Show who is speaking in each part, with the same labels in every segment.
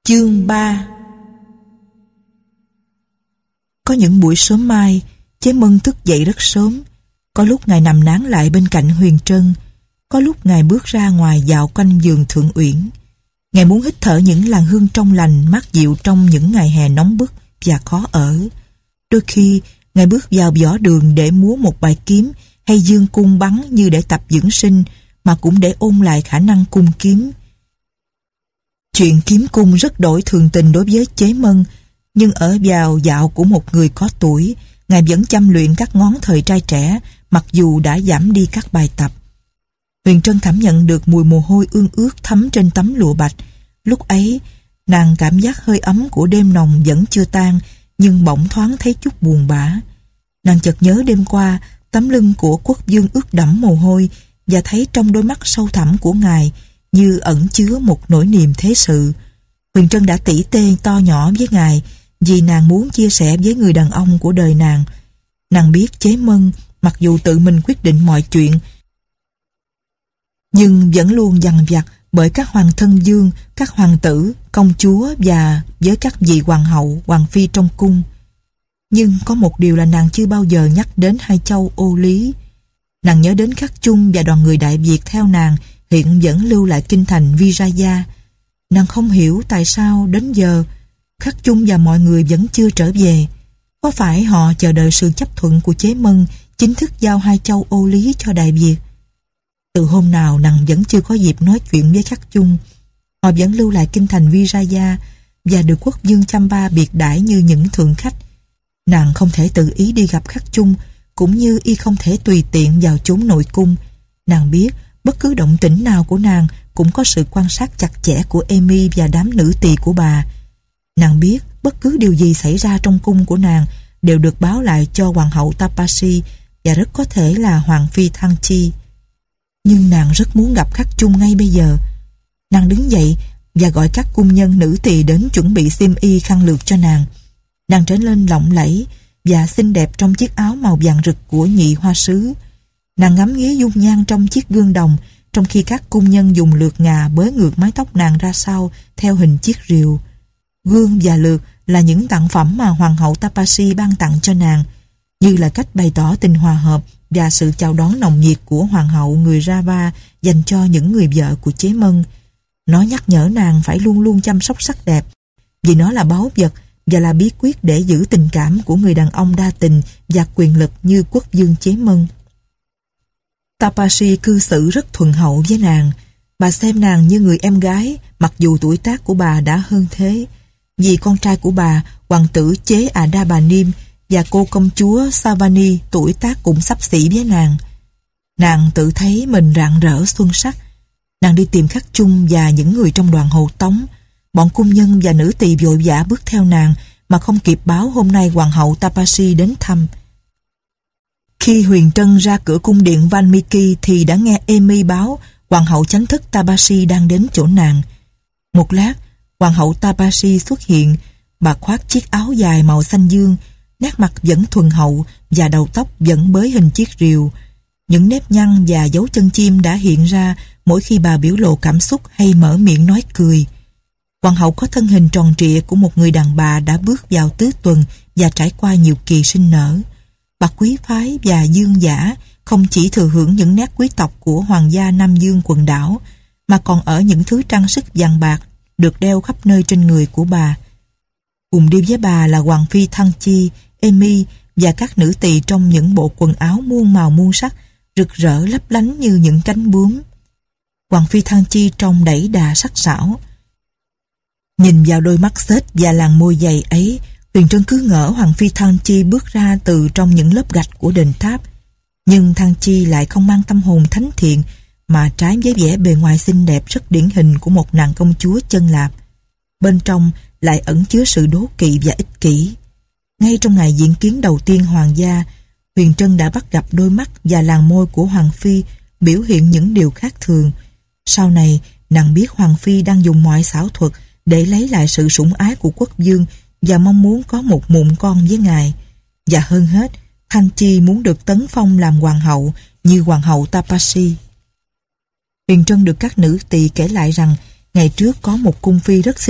Speaker 1: Chương 3. Có những buổi sớm mai, Chế Mân thức dậy rất sớm. Có lúc Ngài nằm nán lại bên cạnh Huyền Trân. Có lúc Ngài bước ra ngoài dạo quanh vườn Thượng Uyển. Ngài muốn hít thở những làn hương trong lành, mát dịu trong những ngày hè nóng bức và khó ở. Đôi khi, Ngài bước vào võ đường để múa một bài kiếm hay dương cung bắn như để tập dưỡng sinh, mà cũng để ôn lại khả năng cung kiếm. Chuyện kiếm cung rất đổi thường tình đối với Chế Mân, nhưng ở vào dạo của một người có tuổi, Ngài vẫn chăm luyện các ngón thời trai trẻ, mặc dù đã giảm đi các bài tập. Huyền Trân cảm nhận được mùi mồ hôi ương ướt thấm trên tấm lụa bạch. Lúc ấy, nàng cảm giác hơi ấm của đêm nồng vẫn chưa tan, nhưng bỗng thoáng thấy chút buồn bã. Nàng chợt nhớ đêm qua, tấm lưng của Quốc vương ướt đẫm mồ hôi, và thấy trong đôi mắt sâu thẳm của Ngài như ẩn chứa một nỗi niềm thế sự. Huyền Trân đã tỉ tê to nhỏ với Ngài vì nàng muốn chia sẻ với người đàn ông của đời nàng. Nàng biết Chế Mân, mặc dù tự mình quyết định mọi chuyện, nhưng vẫn luôn dằn vặt bởi các hoàng thân dương, các hoàng tử, công chúa và với các vị hoàng hậu, hoàng phi trong cung. Nhưng có một điều là nàng chưa bao giờ nhắc đến Hai Châu Ô Lý. Nàng nhớ đến Khắc Chung và đoàn người Đại Việt theo nàng hiện vẫn lưu lại kinh thành Vijaya. Nàng không hiểu tại sao đến giờ Khắc Chung và mọi người vẫn chưa trở về. Có phải họ chờ đợi sự chấp thuận của Chế Mân chính thức giao Hai Châu Ô Lý cho Đại Việt? Từ hôm nào nàng vẫn chưa có dịp nói chuyện với Khắc Chung. Họ vẫn lưu lại kinh thành Vijaya và được Quốc vương Champa biệt đãi như những thượng khách. Nàng không thể tự ý đi gặp Khắc Chung, cũng như y không thể tùy tiện vào chốn nội cung. Nàng biết bất cứ động tĩnh nào của nàng cũng có sự quan sát chặt chẽ của Amy và đám nữ tỳ của bà. Nàng biết bất cứ điều gì xảy ra trong cung của nàng đều được báo lại cho hoàng hậu Tapasi và rất có thể là hoàng phi Thăng Chi. Nhưng nàng rất muốn gặp Khắc Chung ngay bây giờ. Nàng đứng dậy và gọi các cung nhân nữ tỳ đến chuẩn bị xiêm y khăn lược cho nàng. Nàng trở nên lộng lẫy và xinh đẹp trong chiếc áo màu vàng rực của nhị hoa sứ. Nàng ngắm nghía dung nhan trong chiếc gương đồng, trong khi các cung nhân dùng lược ngà bới ngược mái tóc nàng ra sau theo hình chiếc rìu. Gương và lược là những tặng phẩm mà hoàng hậu Tapasi ban tặng cho nàng, như là cách bày tỏ tình hòa hợp và sự chào đón nồng nhiệt của hoàng hậu người Java dành cho những người vợ của Chế Mân. Nó nhắc nhở nàng phải luôn luôn chăm sóc sắc đẹp, vì nó là báu vật và là bí quyết để giữ tình cảm của người đàn ông đa tình và quyền lực như Quốc vương Chế Mân. Tapasi cư xử rất thuần hậu với nàng. Bà xem nàng như người em gái, mặc dù tuổi tác của bà đã hơn thế. Vì con trai của bà, hoàng tử Chế Adabanim và cô công chúa Savani tuổi tác cũng xấp xỉ với nàng. Nàng tự thấy mình rạng rỡ xuân sắc. Nàng đi tìm Khắc Chung và những người trong đoàn hộ tống. Bọn cung nhân và nữ tỳ vội vã bước theo nàng mà không kịp báo hôm nay hoàng hậu Tapasi đến thăm. Khi Huyền Trân ra cửa cung điện Valmiki thì đã nghe Amy báo hoàng hậu chánh thức Tapasi đang đến chỗ nàng. Một lát, hoàng hậu Tapasi xuất hiện. Bà khoác chiếc áo dài màu xanh dương, nét mặt vẫn thuần hậu và đầu tóc vẫn bới hình chiếc rìu. Những nếp nhăn và dấu chân chim đã hiện ra mỗi khi bà biểu lộ cảm xúc hay mở miệng nói cười. Hoàng hậu có thân hình tròn trịa của một người đàn bà đã bước vào tứ tuần và trải qua nhiều kỳ sinh nở. Bà quý phái và dương dã không chỉ thừa hưởng những nét quý tộc của hoàng gia Nam Dương quần đảo, mà còn ở những thứ trang sức vàng bạc được đeo khắp nơi trên người của bà. Cùng đi với bà là hoàng phi Thăng Chi, Amy và các nữ tỳ trong những bộ quần áo muôn màu muôn sắc, rực rỡ lấp lánh như những cánh bướm. Hoàng phi Thăng Chi trông đẩy đà sắc sảo. Nhìn vào đôi mắt xếch và làn môi dày ấy, Huyền Trân cứ ngỡ hoàng phi Thăng Chi bước ra từ trong những lớp gạch của đền tháp. Nhưng Thăng Chi lại không mang tâm hồn thánh thiện, mà trái với vẻ bề ngoài xinh đẹp rất điển hình của một nàng công chúa chân lạp. Bên trong lại ẩn chứa sự đố kỵ và ích kỷ. Ngay trong ngày diễn kiến đầu tiên hoàng gia, Huyền Trân đã bắt gặp đôi mắt và làn môi của hoàng phi biểu hiện những điều khác thường. Sau này, nàng biết hoàng phi đang dùng mọi xảo thuật để lấy lại sự sủng ái của quốc vương và mong muốn có một mụn con với ngài. Và hơn hết, Thăng Chi muốn được tấn phong làm hoàng hậu như hoàng hậu Tapasi. Huyền Trân được các nữ tỳ kể lại rằng ngày trước có một cung phi rất xinh đẹp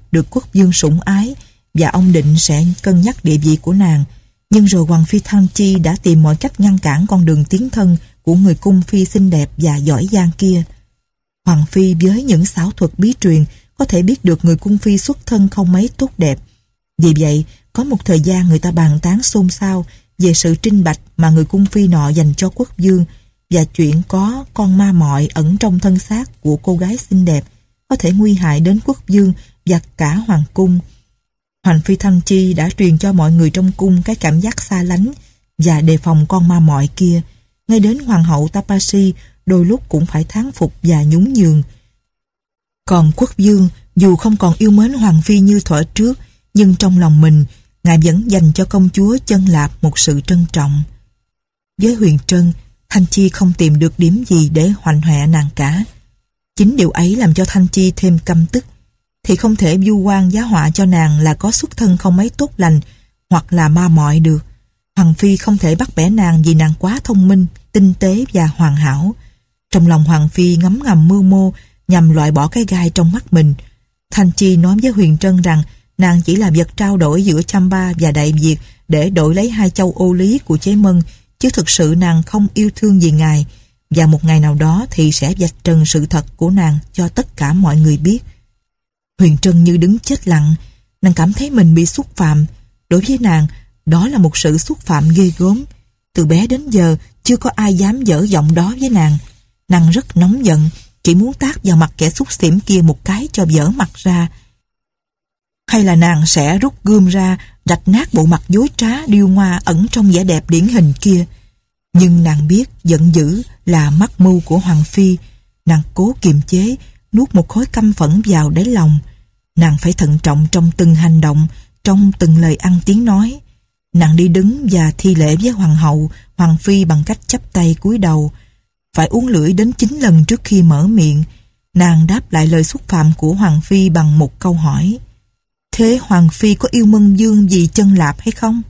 Speaker 1: được quốc vương sủng ái và ông định sẽ cân nhắc địa vị của nàng. Nhưng rồi Hoàng phi Thanh Chi đã tìm mọi cách ngăn cản con đường tiến thân của người cung phi xinh đẹp và giỏi giang kia. Hoàng phi với những xảo thuật bí truyền có thể biết được người cung phi xuất thân không mấy tốt đẹp. Vì vậy, có một thời gian người ta bàn tán xôn xao về sự trinh bạch mà người cung phi nọ dành cho quốc vương và chuyện có con ma mọi ẩn trong thân xác của cô gái xinh đẹp có thể nguy hại đến quốc vương và cả hoàng cung. Hoàng phi Thanh Chi đã truyền cho mọi người trong cung cái cảm giác xa lánh và đề phòng con ma mọi kia. Ngay đến hoàng hậu Tapasi đôi lúc cũng phải thán phục và nhún nhường. Còn quốc vương dù không còn yêu mến hoàng phi như thuở trước, nhưng trong lòng mình, ngài vẫn dành cho công chúa Chân Lạp một sự trân trọng. Với Huyền Trân, Thanh Chi không tìm được điểm gì để hoạnh hoẹ nàng cả. Chính điều ấy làm cho Thanh Chi thêm căm tức. Thì không thể vu oan giá họa cho nàng là có xuất thân không mấy tốt lành hoặc là ma mọi được. Hoàng phi không thể bắt bẻ nàng vì nàng quá thông minh, tinh tế và hoàn hảo. Trong lòng Hoàng phi ngấm ngầm mưu mô nhằm loại bỏ cái gai trong mắt mình. Thanh Chi nói với Huyền Trân rằng nàng chỉ là vật trao đổi giữa Chamba và Đại Việt để đổi lấy 2 châu ô lý của Chế Mân, chứ thực sự nàng không yêu thương gì ngài, và một ngày nào đó thì sẽ vạch trần sự thật của nàng cho tất cả mọi người biết. Huyền Trân như đứng chết lặng, nàng cảm thấy mình bị xúc phạm. Đối với nàng, đó là một sự xúc phạm ghê gớm. Từ bé đến giờ, chưa có ai dám dở giọng đó với nàng. Nàng rất nóng giận, chỉ muốn tát vào mặt kẻ xúc xỉm kia một cái cho vỡ mặt ra. Hay là nàng sẽ rút gươm ra, rạch nát bộ mặt dối trá điêu ngoa ẩn trong vẻ đẹp điển hình kia. Nhưng nàng biết giận dữ là mắc mưu của Hoàng phi. Nàng cố kiềm chế, nuốt một khối căm phẫn vào đáy lòng. Nàng phải thận trọng trong từng hành động, trong từng lời ăn tiếng nói. Nàng đi đứng và thi lễ với hoàng hậu, hoàng phi bằng cách chắp tay cúi đầu. Phải uốn lưỡi đến 9 lần trước khi mở miệng. Nàng đáp lại lời xúc phạm của hoàng phi bằng một câu hỏi: thế hoàng phi có yêu Mân Dương vì Chân Lạp hay không?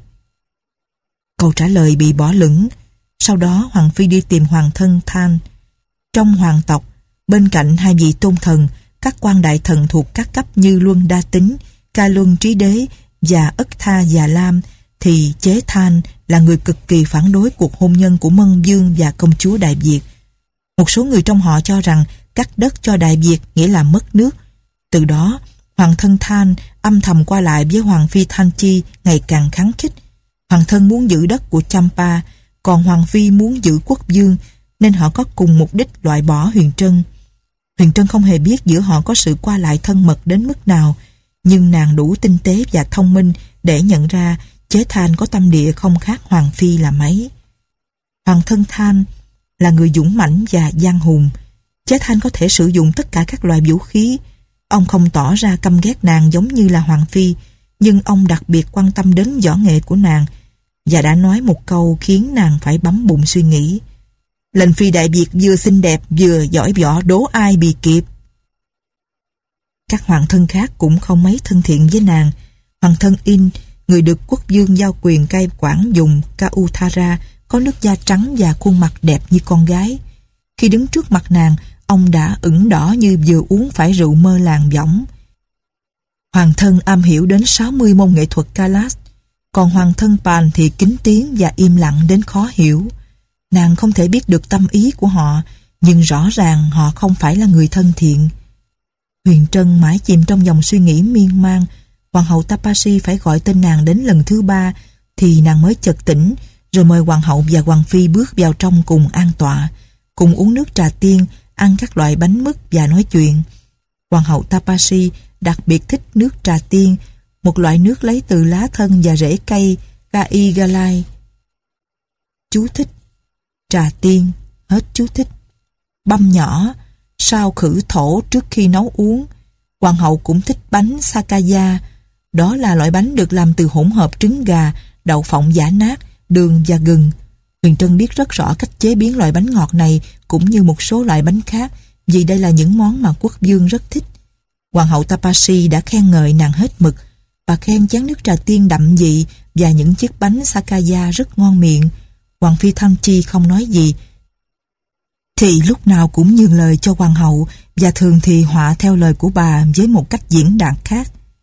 Speaker 1: Câu trả lời bị bỏ lửng. Sau đó hoàng phi đi tìm hoàng thân Than. Trong hoàng tộc, bên cạnh 2 vị tôn thần, các quan đại thần thuộc các cấp như Luân Đa Tính, Ca Luân Trí Đế và Ất Tha Già Lam, thì Chế Than là người cực kỳ phản đối cuộc hôn nhân của Mân Dương và công chúa Đại Việt. Một số người trong họ cho rằng cắt đất cho Đại Việt nghĩa là mất nước. Từ đó, hoàng thân Than âm thầm qua lại với hoàng phi Thanh Chi ngày càng kháng khích. Hoàng thân muốn giữ đất của Champa, còn hoàng phi muốn giữ quốc vương, nên họ có cùng mục đích loại bỏ Huyền Trân. Huyền Trân không hề biết giữa họ có sự qua lại thân mật đến mức nào, nhưng nàng đủ tinh tế và thông minh để nhận ra Chế Than có tâm địa không khác hoàng phi là mấy. Hoàng thân Than là người dũng mãnh và gian hùng. Chế Than có thể sử dụng tất cả các loại vũ khí. Ông không tỏ ra căm ghét nàng giống như là hoàng phi, nhưng ông đặc biệt quan tâm đến võ nghệ của nàng và đã nói một câu khiến nàng phải bấm bụng suy nghĩ: lệnh phi Đại Việt vừa xinh đẹp vừa giỏi võ, đố ai bì kịp. Các hoàng thân khác cũng không mấy thân thiện với nàng. Hoàng thân In, người được quốc vương giao quyền cai quản vùng Kauthara, có nước da trắng và khuôn mặt đẹp như con gái. Khi đứng trước mặt nàng, ông đã ửng đỏ như vừa uống phải rượu mơ làng võng. Hoàng thân am hiểu đến 60 môn nghệ thuật Kalas, còn hoàng thân Pan thì kính tiếng và im lặng đến khó hiểu. Nàng không thể biết được tâm ý của họ, nhưng rõ ràng họ không phải là người thân thiện. Huyền Trân mãi chìm trong dòng suy nghĩ miên man. Hoàng hậu Tapasi phải gọi tên nàng đến lần thứ 3 thì nàng mới chợt tỉnh, rồi mời hoàng hậu và hoàng phi bước vào trong cùng an tọa, cùng uống nước trà tiên, ăn các loại bánh mứt và nói chuyện. Hoàng hậu Tapasi đặc biệt thích nước trà tiên, một loại nước lấy từ lá thân và rễ cây Gai Galai. Chú thích: trà tiên, hết chú thích. Băm nhỏ, sao khử thổ trước khi nấu uống. Hoàng hậu cũng thích bánh Sakaya. Đó là loại bánh được làm từ hỗn hợp trứng gà, đậu phộng giã nát, đường và gừng. Huyền Trân biết rất rõ cách chế biến loại bánh ngọt này cũng như một số loại bánh khác, vì đây là những món mà quốc vương rất thích. Hoàng hậu Tapasi đã khen ngợi nàng hết mực. Bà khen chén nước trà tiên đậm vị và những chiếc bánh Sakaya rất ngon miệng. Hoàng phi Thanh Chi không nói gì, thì lúc nào cũng nhường lời cho hoàng hậu, và thường thì họa theo lời của bà với một cách diễn đạt khác.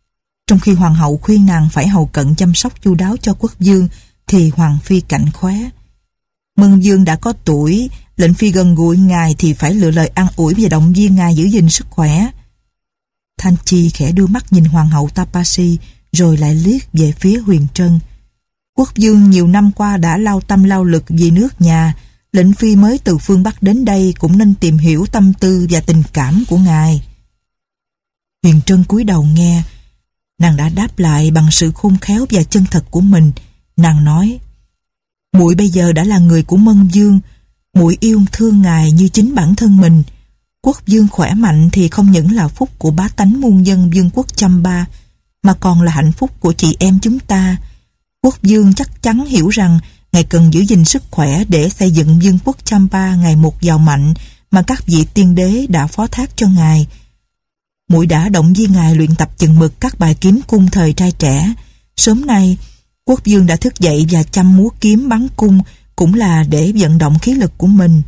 Speaker 1: Trong khi hoàng hậu khuyên nàng phải hầu cận chăm sóc chu đáo cho quốc vương, thì hoàng phi cạnh khóe. Mân vương đã có tuổi, lệnh phi gần gũi ngài thì phải lựa lời an ủi và động viên ngài giữ gìn sức khỏe. Thanh Chi khẽ đưa mắt nhìn hoàng hậu Tapasi, rồi lại liếc về phía Huyền Trân. Quốc vương nhiều năm qua đã lao tâm lao lực vì nước nhà, lệnh phi mới từ phương Bắc đến đây cũng nên tìm hiểu tâm tư và tình cảm của ngài. Huyền Trân cúi đầu nghe. Nàng đã đáp lại bằng sự khôn khéo và chân thật của mình. Nàng nói: muội bây giờ đã là người của Mân vương, muội yêu thương ngài như chính bản thân mình. Quốc vương khỏe mạnh thì không những là phúc của bá tánh muôn dân vương quốc Chamba, mà còn là hạnh phúc của chị em chúng ta. Quốc vương chắc chắn hiểu rằng ngài cần giữ gìn sức khỏe để xây dựng vương quốc Champa ngày một giàu mạnh mà các vị tiên đế đã phó thác cho ngài. Muội đã động viên ngài luyện tập chừng mực các bài kiếm cung thời trai trẻ. Sớm nay, quốc vương đã thức dậy và chăm múa kiếm bắn cung, cũng là để vận động khí lực của mình.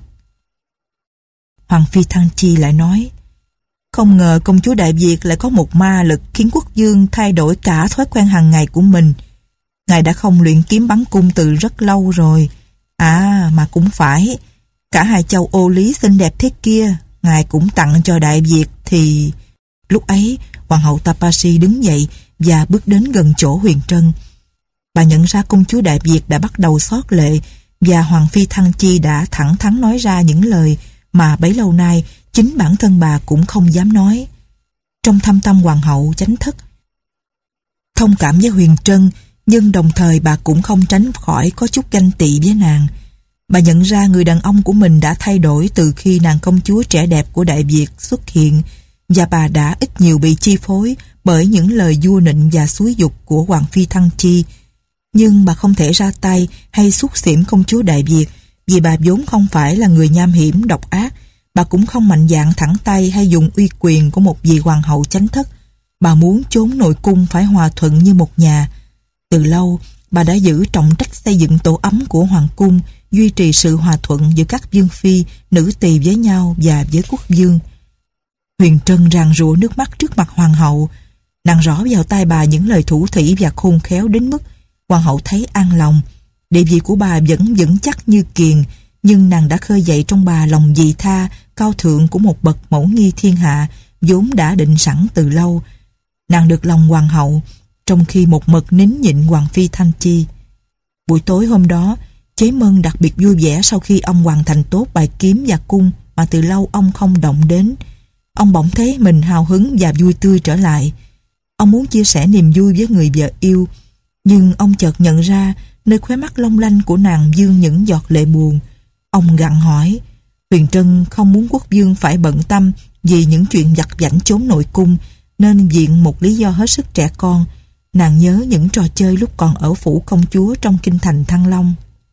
Speaker 1: Hoàng phi Thăng Chi lại nói: không ngờ công chúa Đại Việt lại có một ma lực khiến quốc vương thay đổi cả thói quen hàng ngày của mình. Ngài đã không luyện kiếm bắn cung từ rất lâu rồi. À mà cũng phải, cả hai châu ô lý xinh đẹp thế kia ngài cũng tặng cho Đại Việt thì... Lúc ấy hoàng hậu Tapasi đứng dậy và bước đến gần chỗ Huyền Trân. Bà nhận ra công chúa Đại Việt đã bắt đầu xót lệ, và hoàng phi Thăng Chi đã thẳng thắn nói ra những lời mà bấy lâu nay chính bản thân bà cũng không dám nói. Trong thâm tâm hoàng hậu chánh thất thông cảm với Huyền Trân, nhưng đồng thời bà cũng không tránh khỏi có chút ganh tị với nàng. Bà nhận ra người đàn ông của mình đã thay đổi từ khi nàng công chúa trẻ đẹp của Đại Việt xuất hiện, và bà đã ít nhiều bị chi phối bởi những lời vua nịnh và xúi giục của hoàng phi Thăng Chi. Nhưng bà không thể ra tay hay xúc xỉm công chúa Đại Việt, vì bà vốn không phải là người nham hiểm độc ác. Bà cũng không mạnh dạn thẳng tay hay dùng uy quyền của một vị hoàng hậu chánh thất. Bà muốn chốn nội cung phải hòa thuận như một nhà. Từ lâu, bà đã giữ trọng trách xây dựng tổ ấm của hoàng cung, duy trì sự hòa thuận giữa các vương phi, nữ tỳ với nhau và với quốc vương. Huyền Trân ràn rụa nước mắt trước mặt hoàng hậu. Nàng rõ vào tai bà những lời thủ thỉ và khôn khéo đến mức hoàng hậu thấy an lòng. Địa vị của bà vẫn vững chắc như kiền, nhưng nàng đã khơi dậy trong bà lòng vị tha, cao thượng của một bậc mẫu nghi thiên hạ, vốn đã định sẵn từ lâu. Nàng được lòng hoàng hậu, trong khi một mực nín nhịn hoàng phi Thanh Chi. Buổi tối hôm đó, Chế Mân đặc biệt vui vẻ sau khi ông hoàn thành tốt bài kiếm và cung mà từ lâu ông không động đến. Ông bỗng thấy mình hào hứng và vui tươi trở lại. Ông muốn chia sẻ niềm vui với người vợ yêu, nhưng ông chợt nhận ra nơi khóe mắt long lanh của nàng vương những giọt lệ buồn. Ông gặng hỏi: Huyền Trân không muốn quốc vương phải bận tâm vì những chuyện vặt vãnh chốn nội cung, nên viện một lý do hết sức trẻ con. Nàng nhớ những trò chơi lúc còn ở phủ công chúa trong kinh thành Thăng Long.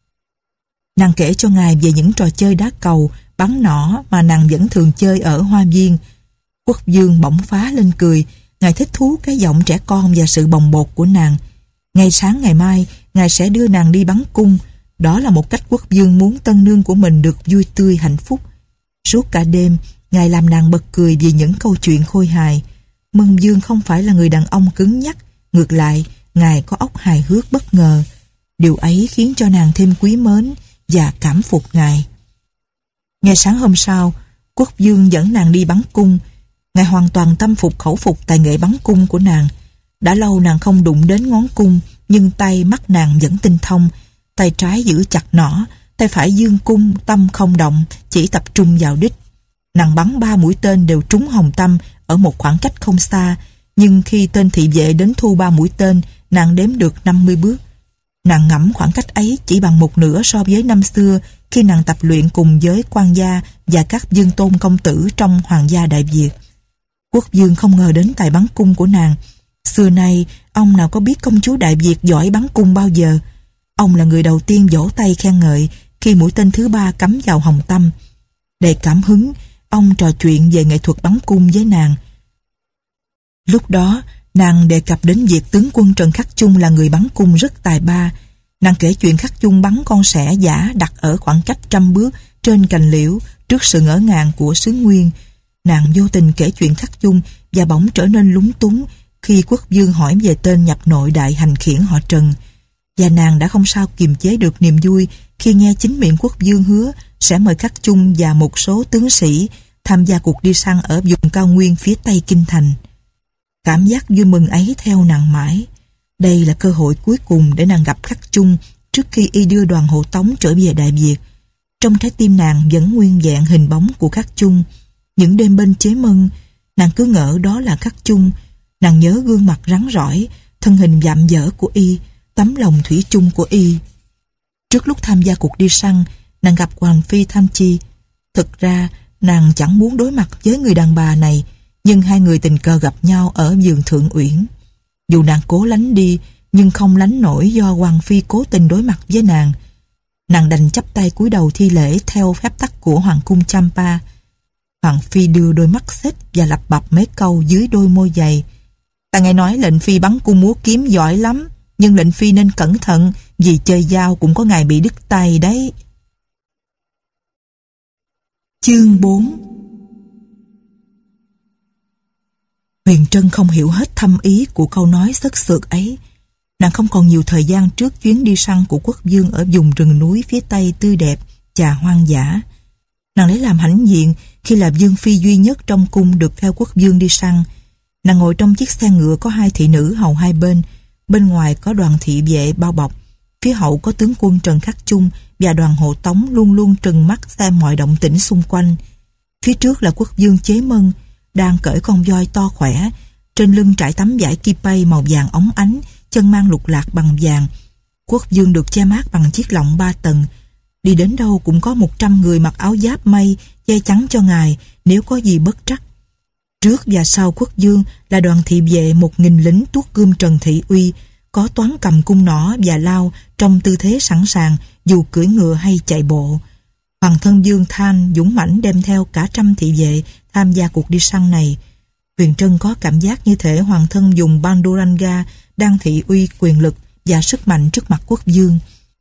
Speaker 1: Nàng kể cho ngài về những trò chơi đá cầu, bắn nỏ mà nàng vẫn thường chơi ở hoa viên. Quốc vương bỗng phá lên cười. Ngài thích thú cái giọng trẻ con và sự bồng bột của nàng. Ngày sáng ngày mai, ngài sẽ đưa nàng đi bắn cung. Đó là một cách quốc vương muốn tân nương của mình được vui tươi hạnh phúc. Suốt cả đêm, ngài làm nàng bật cười vì những câu chuyện khôi hài. Mân vương không phải là người đàn ông cứng nhắc, ngược lại, ngài có óc hài hước bất ngờ. Điều ấy khiến cho nàng thêm quý mến và cảm phục ngài. Ngày sáng hôm sau, quốc vương dẫn nàng đi bắn cung. Ngài hoàn toàn tâm phục khẩu phục tài nghệ bắn cung của nàng. Đã lâu nàng không đụng đến ngón cung, nhưng tay mắt nàng vẫn tinh thông. Tay trái giữ chặt nỏ, tay phải giương cung, tâm không động, chỉ tập trung vào đích. Nàng bắn 3 mũi tên đều trúng hồng tâm ở một khoảng cách không xa, nhưng khi tên thị vệ đến thu 3 mũi tên, nàng đếm được 50 bước. Nàng ngẫm khoảng cách ấy chỉ bằng một nửa so với năm xưa khi nàng tập luyện cùng với quan gia và các vương tôn công tử trong hoàng gia Đại Việt. Quốc vương không ngờ đến tài bắn cung của nàng. Xưa nay, ông nào có biết công chúa Đại Việt giỏi bắn cung bao giờ. Ông là người đầu tiên vỗ tay khen ngợi khi mũi tên thứ 3 cắm vào hồng tâm. Đầy cảm hứng, ông trò chuyện về nghệ thuật bắn cung với nàng. Lúc đó, nàng đề cập đến việc tướng quân Trần Khắc Chung là người bắn cung rất tài ba. Nàng kể chuyện Khắc Chung bắn con sẻ giả đặt ở khoảng cách 100 bước trên cành liễu trước sự ngỡ ngàng của xứ Nguyên. Nàng vô tình kể chuyện Khắc Chung và bỗng trở nên lúng túng khi quốc vương hỏi về tên nhập nội đại hành khiển họ Trần, và nàng đã không sao kiềm chế được niềm vui khi nghe chính miệng quốc vương hứa sẽ mời Khắc Chung và một số tướng sĩ tham gia cuộc đi săn ở vùng cao nguyên phía tây kinh thành. Cảm giác vui mừng ấy theo nàng mãi. Đây là cơ hội cuối cùng để nàng gặp Khắc Chung trước khi y đưa đoàn hộ tống trở về Đại Việt. Trong trái tim nàng vẫn nguyên vẹn hình bóng của Khắc Chung. Những đêm bên chế mân, nàng cứ ngỡ đó là Khắc Chung. Nàng nhớ gương mặt rắn rỏi, thân hình vạm vỡ của y, tấm lòng thủy chung của y. Trước lúc tham gia cuộc đi săn, nàng gặp Hoàng Phi Tham Chi. Thực ra, nàng chẳng muốn đối mặt với người đàn bà này, nhưng hai người tình cờ gặp nhau ở vườn Thượng Uyển. Dù nàng cố lánh đi, nhưng không lánh nổi do Hoàng Phi cố tình đối mặt với nàng. Nàng đành chắp tay cúi đầu thi lễ theo phép tắc của Hoàng cung Champa. Hoàng Phi đưa đôi mắt xếch và lặp bặp mấy câu dưới đôi môi dày. Ta nghe nói lệnh Phi bắn cung múa kiếm giỏi lắm, nhưng lệnh Phi nên cẩn thận, vì chơi dao cũng có ngày bị đứt tay đấy. Chương 4. Huyền Trân không hiểu hết thâm ý của câu nói sất sượt ấy. Nàng không còn nhiều thời gian trước chuyến đi săn của quốc vương ở vùng rừng núi phía tây tươi đẹp và hoang dã. Nàng lấy làm hãnh diện khi là vương phi duy nhất trong cung được theo quốc vương đi săn. Nàng ngồi trong chiếc xe ngựa có hai thị nữ hầu hai bên. Bên ngoài có đoàn thị vệ bao bọc. Phía hậu có tướng quân Trần Khắc Chung và đoàn hộ tống luôn luôn trừng mắt xem mọi động tĩnh xung quanh. Phía trước là quốc vương Chế Mân đang cởi con voi to khỏe, trên lưng trải tấm vải kipay màu vàng óng ánh, chân mang lục lạc bằng vàng. Quốc vương được che mát bằng chiếc lọng 3 tầng. Đi đến đâu cũng có 100 người mặc áo giáp mây che chắn cho ngài nếu có gì bất trắc. Trước và sau quốc vương là đoàn thị vệ 1000 lính tuốt gươm Trần Thị Uy, có toán cầm cung nỏ và lao trong tư thế sẵn sàng dù cưỡi ngựa hay chạy bộ. Hoàng thân Dương Than dũng mãnh đem theo cả 100 thị vệ tham gia cuộc đi săn này. Huyền Trân có cảm giác như thể hoàng thân dùng Banduranga đang thị uy quyền lực và sức mạnh trước mặt quốc vương.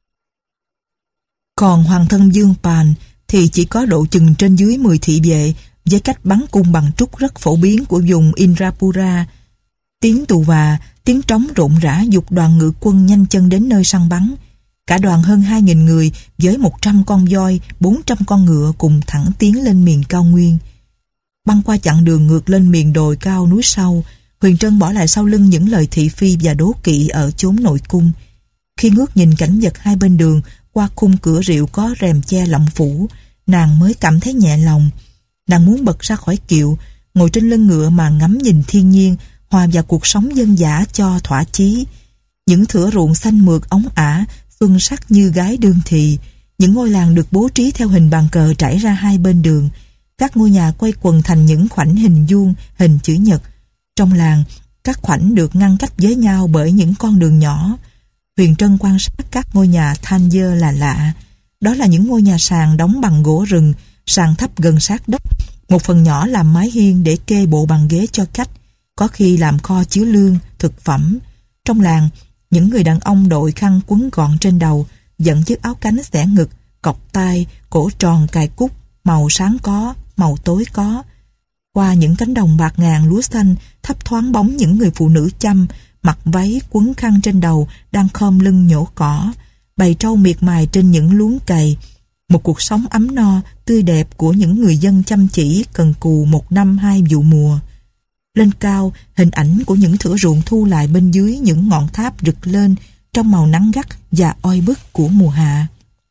Speaker 1: Còn hoàng thân Dương Pàn thì chỉ có độ chừng trên dưới 10 thị vệ với cách bắn cung bằng trúc rất phổ biến của vùng Indrapura. Tiếng tù và tiếng trống rộn rã giục đoàn ngự quân nhanh chân đến nơi săn bắn. Cả đoàn hơn 2000 người với 100 con voi, 400 con ngựa cùng thẳng tiến lên miền cao nguyên. Băng qua chặng đường ngược lên miền đồi cao núi sâu, Huyền Trân bỏ lại sau lưng những lời thị phi và đố kỵ ở chốn nội cung. Khi ngước nhìn cảnh vật hai bên đường qua khung cửa rượu có rèm che lọng phủ, nàng mới cảm thấy nhẹ lòng. Nàng muốn bật ra khỏi kiệu, ngồi trên lưng ngựa mà ngắm nhìn thiên nhiên, hòa vào cuộc sống dân dã cho thỏa chí. Những thửa ruộng xanh mượt óng ả, xuân sắc như gái đương thị. Những ngôi làng được bố trí theo hình bàn cờ trải ra hai bên đường. Các ngôi nhà quay quần thành những khoảnh hình vuông, hình chữ nhật. Trong làng, các khoảnh được ngăn cách với nhau bởi những con đường nhỏ. Huyền Trân quan sát các ngôi nhà than dơ là lạ. Đó là những ngôi nhà sàn đóng bằng gỗ rừng, sàn thấp gần sát đất. Một phần nhỏ làm mái hiên để kê bộ bằng ghế cho khách, có khi làm kho chứa lương, thực phẩm. Trong làng, những người đàn ông đội khăn quấn gọn trên đầu, dẫn chiếc áo cánh xẻ ngực, cộc tai, cổ tròn cài cúc, màu sáng có, màu tối có. Qua những cánh đồng bạc ngàn lúa xanh, thấp thoáng bóng những người phụ nữ chăm, mặc váy quấn khăn trên đầu, đang khom lưng nhổ cỏ, bày trâu miệt mài trên những luống cày. Một cuộc sống ấm no, tươi đẹp của những người dân chăm chỉ, cần cù 1 năm 2 vụ mùa. Lên cao, hình ảnh của những thửa ruộng thu lại bên dưới những ngọn tháp rực lên trong màu nắng gắt và oi bức của mùa hạ.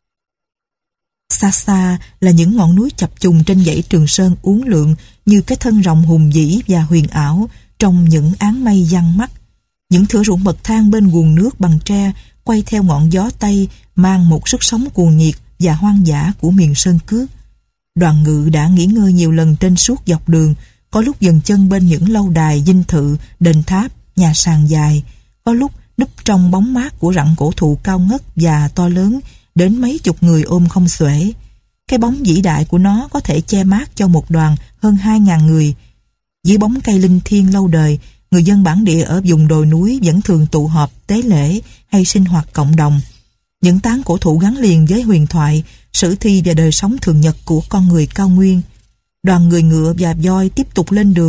Speaker 1: Xa xa là những ngọn núi chập trùng trên dãy Trường Sơn uốn lượn như cái thân rồng hùng vĩ và huyền ảo trong những áng mây giăng mắt. Những thửa ruộng bậc thang bên guồng nước bằng tre quay theo ngọn gió Tây mang một sức sống cuồng nhiệt và hoang dã của miền Sơn Cước. Đoàn ngự đã nghỉ ngơi nhiều lần trên suốt dọc đường, có lúc dừng chân bên những lâu đài dinh thự, đền tháp, nhà sàn dài, có lúc núp trong bóng mát của rặng cổ thụ cao ngất và to lớn đến mấy chục người ôm không xuể. Cái bóng vĩ đại của nó có thể che mát cho một đoàn hơn 2000 người. Dưới bóng cây linh thiêng lâu đời, người dân bản địa ở vùng đồi núi vẫn thường tụ họp, tế lễ hay sinh hoạt cộng đồng. Những tán cổ thụ gắn liền với huyền thoại, sử thi và đời sống thường nhật của con người cao nguyên. Đoàn người ngựa và voi tiếp tục lên đường,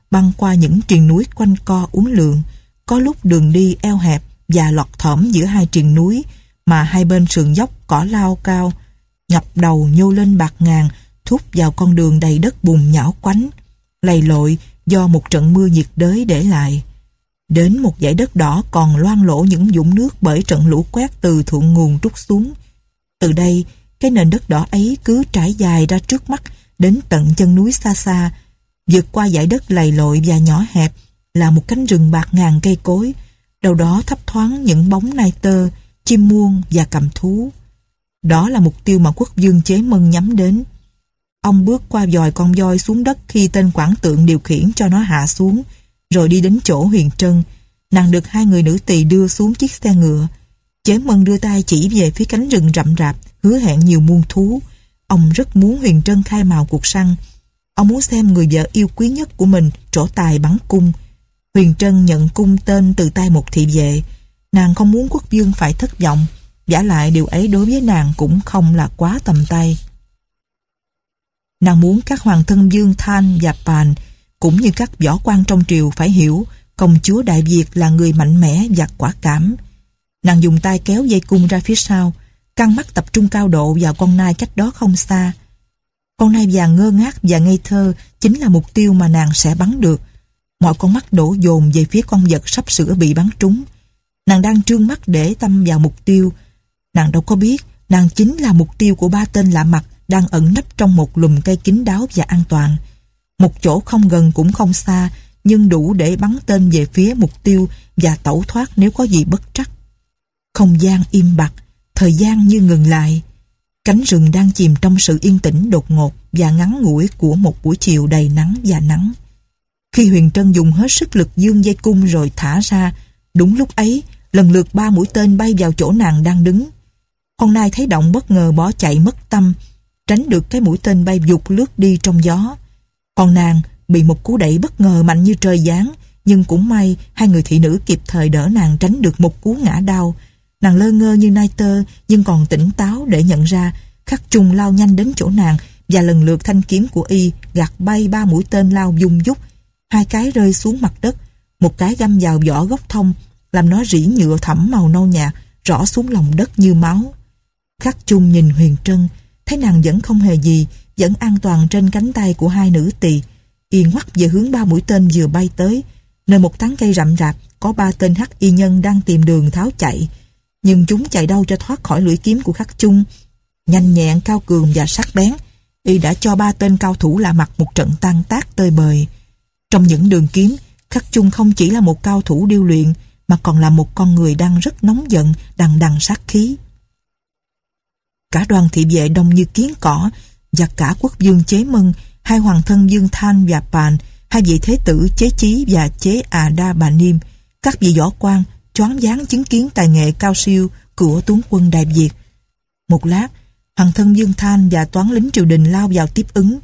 Speaker 1: băng qua những triền núi quanh co uốn lượn, có lúc đường đi eo hẹp và lọt thỏm giữa hai triền núi mà hai bên sườn dốc cỏ lau cao, ngập đầu nhô lên bạt ngàn, thúc vào con đường đầy đất bùn nhão quánh, lầy lội do một trận mưa nhiệt đới để lại. Đến một dải đất đỏ còn loang lổ những vũng nước bởi trận lũ quét từ thượng nguồn trút xuống. Từ đây, cái nền đất đỏ ấy cứ trải dài ra trước mắt đến tận chân núi xa xa. Vượt qua dải đất lầy lội và nhỏ hẹp là một cánh rừng bạt ngàn cây cối, đâu đó thấp thoáng những bóng nai tơ, chim muông và cầm thú. Đó là mục tiêu mà quốc vương Chế Mân nhắm đến. Ông bước qua dòi con voi xuống đất khi tên quản tượng điều khiển cho nó hạ xuống, rồi đi đến chỗ Huyền Trân. Nàng được hai người nữ tỳ đưa xuống chiếc xe ngựa. Chế Mân đưa tay chỉ về phía cánh rừng rậm rạp, hứa hẹn nhiều muôn thú. Ông rất muốn Huyền Trân khai mào cuộc săn. Ông muốn xem người vợ yêu quý nhất của mình trổ tài bắn cung. Huyền Trân nhận cung tên từ tay một thị vệ. Nàng không muốn quốc vương phải thất vọng. Vả lại điều ấy đối với nàng cũng không là quá tầm tay. Nàng muốn các hoàng thân Dương Thanh và Pàn cũng như các võ quan trong triều phải hiểu công chúa Đại Việt là người mạnh mẽ và quả cảm. Nàng dùng tay kéo dây cung ra phía sau, căng mắt tập trung cao độ vào con nai cách đó không xa. Con nai vàng ngơ ngác và ngây thơ chính là mục tiêu mà nàng sẽ bắn được. Mọi con mắt đổ dồn về phía con vật sắp sửa bị bắn trúng. Nàng đang trương mắt để tâm vào mục tiêu. Nàng đâu có biết nàng chính là mục tiêu của ba tên lạ mặt đang ẩn nấp trong một lùm cây kín đáo và an toàn. Một chỗ không gần cũng không xa, nhưng đủ để bắn tên về phía mục tiêu và tẩu thoát nếu có gì bất trắc. Không gian im bặt, thời gian như ngừng lại. Cánh rừng đang chìm trong sự yên tĩnh đột ngột và ngắn ngủi của một buổi chiều đầy nắng và nắng. Khi Huyền Trân dùng hết sức lực giương dây cung rồi thả ra, đúng lúc ấy, lần lượt 3 mũi tên bay vào chỗ nàng đang đứng. Con nai thấy động bất ngờ bỏ chạy mất tâm, tránh được cái mũi tên bay vụt lướt đi trong gió. Còn nàng bị một cú đẩy bất ngờ mạnh như trời giáng, nhưng cũng may hai người thị nữ kịp thời đỡ nàng tránh được một cú ngã đau. Nàng lơ ngơ như nai tơ nhưng còn tỉnh táo để nhận ra Khắc Trung lao nhanh đến chỗ nàng và lần lượt thanh kiếm của y gạt bay 3 mũi tên lao dung dúc. 2 cái rơi xuống mặt đất, một cái găm vào vỏ gốc thông làm nó rỉ nhựa thẫm màu nâu nhạt rõ xuống lòng đất như máu. Khắc Trung nhìn Huyền Trân, thấy nàng vẫn không hề gì, vẫn an toàn trên cánh tay của hai nữ tỳ. Y ngoắt về hướng 3 mũi tên vừa bay tới, nơi một tán cây rậm rạp có 3 tên hắc y nhân đang tìm đường tháo chạy, nhưng chúng chạy đâu cho thoát khỏi lưỡi kiếm của Khắc Trung. Nhanh nhẹn, cao cường và sắc bén, y đã cho 3 tên cao thủ lạ mặt một trận tan tác tơi bời. Trong những đường kiếm, Khắc Trung không chỉ là một cao thủ điêu luyện mà còn là một con người đang rất nóng giận, đằng đằng sát khí. Cả đoàn thị vệ đông như kiến cỏ và cả quốc vương Chế Mân, hai hoàng thân Dương Thanh và Pàn, hai vị thế tử Chế Chí và Chế À Đa Bà Niêm, các vị võ quan choáng váng chứng kiến tài nghệ cao siêu của tướng quân Đại Việt. Một lát, hoàng thân Dương Thanh và toán lính triều đình lao vào tiếp ứng.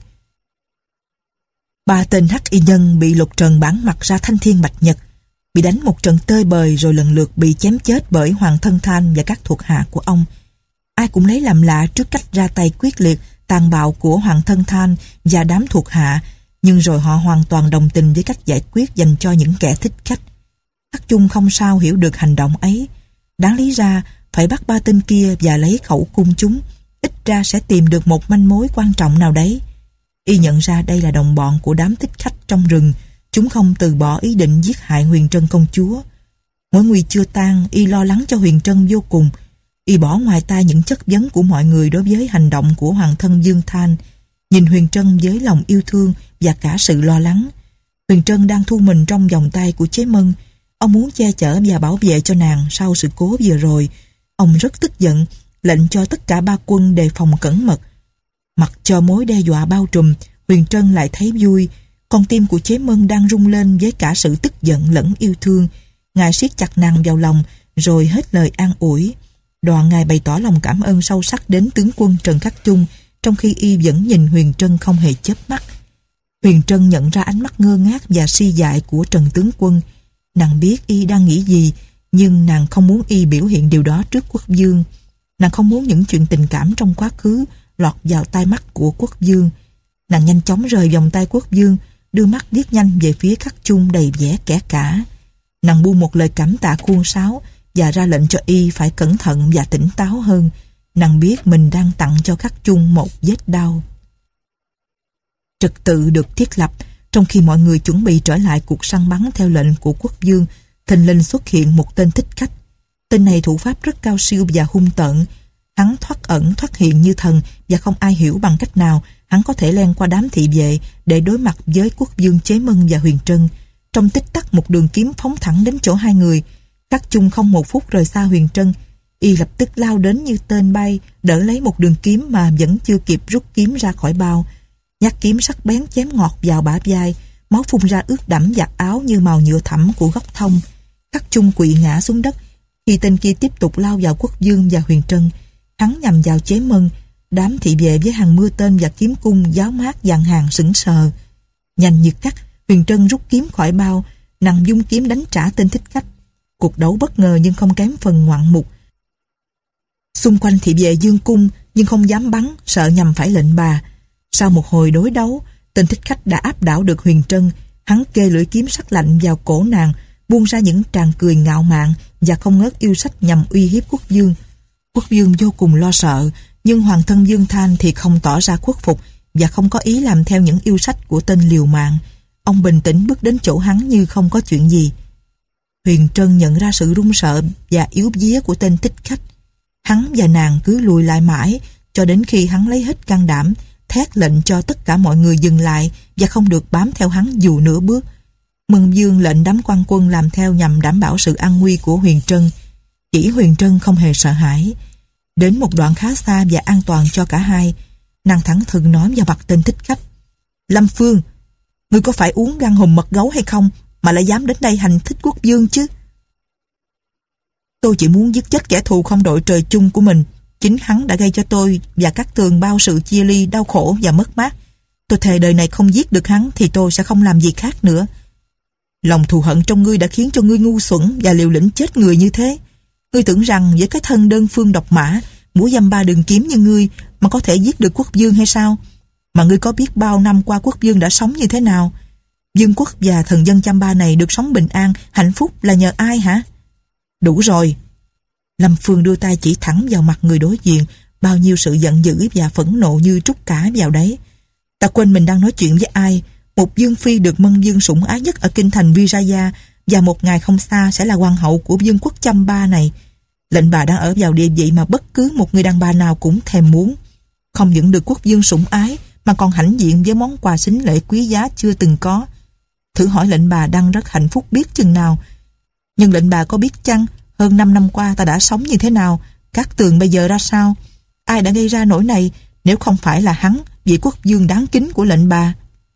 Speaker 1: 3 tên hắc y nhân bị lột trần bản mặt ra thanh thiên bạch nhật, bị đánh một trận tơi bời rồi lần lượt bị chém chết bởi hoàng thân Thanh và các thuộc hạ của ông. Ai cũng lấy làm lạ trước cách ra tay quyết liệt, tàn bạo của hoàng thân Thanh và đám thuộc hạ, nhưng rồi họ hoàn toàn đồng tình với cách giải quyết dành cho những kẻ thích khách. Khắc Trung không sao hiểu được hành động ấy. Đáng lý ra phải bắt 3 tên kia và lấy khẩu cung chúng, ít ra sẽ tìm được một manh mối quan trọng nào đấy. Y nhận ra đây là đồng bọn của đám thích khách trong rừng, chúng không từ bỏ ý định giết hại Huyền Trân công chúa. Mối nguy chưa tan, y lo lắng cho Huyền Trân vô cùng. Y bỏ ngoài tai những chất vấn của mọi người đối với hành động của hoàng thân Dương Thanh, nhìn Huyền Trân với lòng yêu thương và cả sự lo lắng. Huyền Trân đang thu mình trong vòng tay của Chế Mân. Ông muốn che chở và bảo vệ cho nàng sau sự cố vừa rồi. Ông rất tức giận, lệnh cho tất cả 3 quân đề phòng cẩn mật. Mặc cho mối đe dọa bao trùm, Huyền Trân lại thấy vui. Con tim của Chế Mân đang rung lên với cả sự tức giận lẫn yêu thương. Ngài siết chặt nàng vào lòng rồi hết lời an ủi. Đoạn ngài bày tỏ lòng cảm ơn sâu sắc đến tướng quân Trần Khắc Trung, trong khi y vẫn nhìn Huyền Trân không hề chớp mắt. Huyền Trân nhận ra ánh mắt ngơ ngác và si dại của Trần tướng quân. Nàng biết y đang nghĩ gì, nhưng nàng không muốn y biểu hiện điều đó trước quốc vương. Nàng không muốn những chuyện tình cảm trong quá khứ lọt vào tai mắt của quốc vương. Nàng nhanh chóng rời vòng tay quốc vương, đưa mắt liếc nhanh về phía Khắc Chung đầy vẻ kẻ cả. Nàng buông một lời cảm tạ khuôn sáo và ra lệnh cho y phải cẩn thận và tỉnh táo hơn. Nàng biết mình đang tặng cho Khắc Chung một vết đau. Trật tự được thiết lập. Trong khi mọi người chuẩn bị trở lại cuộc săn bắn theo lệnh của quốc vương, thình lình xuất hiện một tên thích khách. Tên này thủ pháp rất cao siêu và hung tợn. Hắn thoát ẩn thoát hiện như thần, và không ai hiểu bằng cách nào hắn có thể len qua đám thị vệ để đối mặt với quốc vương Chế Mân và Huyền Trân. Trong tích tắc, một đường kiếm phóng thẳng đến chỗ hai người. Khắc Chung không một phút rời xa Huyền Trân. Y lập tức lao đến như tên bay, đỡ lấy một đường kiếm mà vẫn chưa kịp rút kiếm ra khỏi bao. Nhát kiếm sắc bén chém ngọt vào bả vai, máu phun ra ướt đẫm vạt áo như màu nhựa thẫm của góc thông. Khắc Chung quỵ ngã xuống đất. Khi tên kia tiếp tục lao vào quốc vương và Huyền Trân, hắn nhằm vào Chế Mân. Đám thị vệ với hàng mưa tên và kiếm cung giáo mát dàn hàng sững sờ. Nhanh như cắt, Huyền Trân rút kiếm khỏi bao, nàng dung kiếm đánh trả tên thích khách. Cuộc đấu bất ngờ nhưng không kém phần ngoạn mục. Xung quanh thị vệ dương cung nhưng không dám bắn, sợ nhầm phải lệnh bà. Sau một hồi đối đấu, tên thích khách đã áp đảo được Huyền Trân. Hắn kê lưỡi kiếm sắc lạnh vào cổ nàng, buông ra những tràng cười ngạo mạn và không ngớt yêu sách nhằm uy hiếp quốc vương. Quốc vương vô cùng lo sợ, nhưng hoàng thân Dương Thanh thì không tỏ ra khuất phục và không có ý làm theo những yêu sách của tên liều mạng. Ông bình tĩnh bước đến chỗ hắn như không có chuyện gì. Huyền Trân nhận ra sự run sợ và yếu vía của tên thích khách. Hắn và nàng cứ lùi lại mãi cho đến khi hắn lấy hết can đảm, thét lệnh cho tất cả mọi người dừng lại và không được bám theo hắn dù nửa bước. Mân Dương lệnh đám quan quân làm theo nhằm đảm bảo sự an nguy của Huyền Trân. Chỉ Huyền Trân không hề sợ hãi. Đến một đoạn khá xa và an toàn cho cả hai, nàng thẳng thừng nói vào mặt tên thích khách: Lâm Phương, ngươi có phải uống gan hùm mật gấu hay không mà lại dám đến đây hành thích quốc vương chứ? Tôi chỉ muốn giết chết kẻ thù không đội trời chung của mình. Chính hắn đã gây cho tôi và các tường bao sự chia ly, đau khổ và mất mát. Tôi thề đời này không giết được hắn thì tôi sẽ không làm gì khác nữa. Lòng thù hận trong ngươi đã khiến cho ngươi ngu xuẩn và liều lĩnh chết người như thế. Ngươi tưởng rằng với cái thân đơn phương độc mã, mũi dăm ba đường kiếm như ngươi mà có thể giết được quốc vương hay sao? Mà ngươi có biết bao năm qua quốc vương đã sống như thế nào? Vương quốc và thần dân Chăm Ba này được sống bình an, hạnh phúc là nhờ ai hả? Đủ rồi. Lâm Phương đưa tay chỉ thẳng vào mặt người đối diện, bao nhiêu sự giận dữ và phẫn nộ như trút cả vào đấy. Ta quên mình đang nói chuyện với ai. Một vương phi được Mân Dương sủng ái nhất ở kinh thành Vijaya, và một ngày không xa sẽ là hoàng hậu của vương quốc Chăm Ba này. Lệnh bà đang ở vào địa vị mà bất cứ một người đàn bà nào cũng thèm muốn. Không những được quốc vương sủng ái mà còn hãnh diện với món quà sính lễ quý giá chưa từng có. Thử hỏi lệnh bà đang rất hạnh phúc biết chừng nào. Nhưng lệnh bà có biết chăng hơn 5 năm qua ta đã sống như thế nào, các tường bây giờ ra sao? Ai đã gây ra nỗi này nếu không phải là hắn, vị quốc vương đáng kính của lệnh bà?